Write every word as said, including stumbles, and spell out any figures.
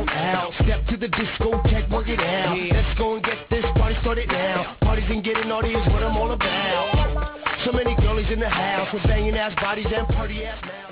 on out. Step to the discotheque, work it out. Yeah. Let's go and get this party started now. Parties and getting naughty is what I'm all about. So many girlies in the house with banging ass bodies and party ass mouths.